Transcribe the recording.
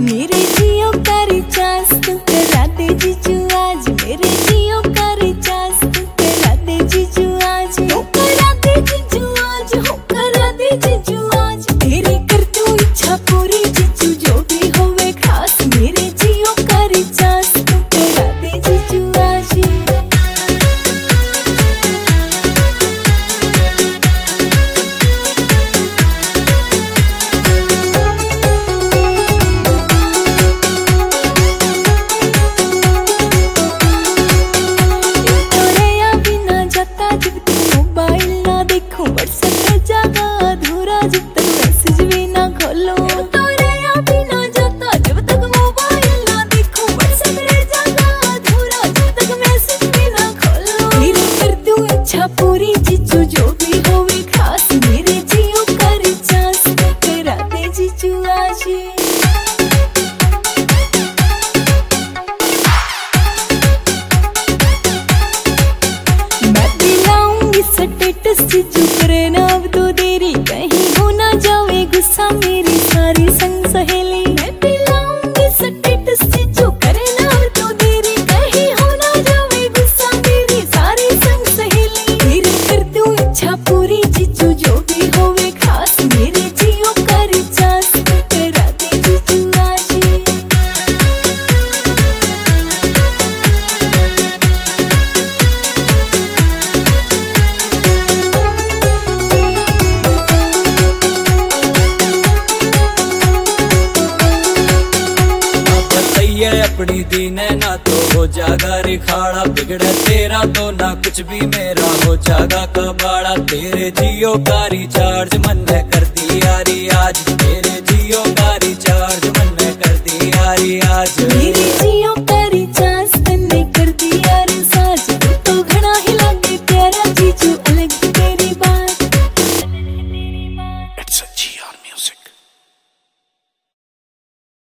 मेरे जियो का रिचार्ज तू करा दे जीजू आज, मेरे जियो का रिचार्ज तू करा दे जीजू आज, हो करा दे जीजू आज, हो करा दे जीजू आज, तेरी कर तू इच्छा पूरी जीजू जो भी होवे खास, मेरे जियो का रिचार्ज तू करा दे जीजू आज। पूरी जीजू जो भी होवे खास, मेरे जियो का रिचार्ज करा दे जीजू आज। मैं दिलाऊंगी स्टेटस जीजू करे ना अब तो देरी, कहीं हो ना जावे गुस्सा मेरी सारी संग सहेली। मैं दिलाऊंगी स्टेटस जीजू करे ना अब तो देरी, कहीं हो ना जावे गुस्सा मेरी सारी संग सहेली। मेरे कर तू इच्छा पूरी जीजू जो भी होवे खास, मेरे जियो का रिचार्ज करा दे जीजू आज। अपनी दीन है ना तो हो जागा रिखाड़ा, बिगड़े तेरा तो ना कुछ भी मेरा हो जागा कबाड़ा। तेरे जियो का रिचार्ज मन ने कर दिया री आज, तेरे जियो का रिचार्ज मन ने कर दिया री आज।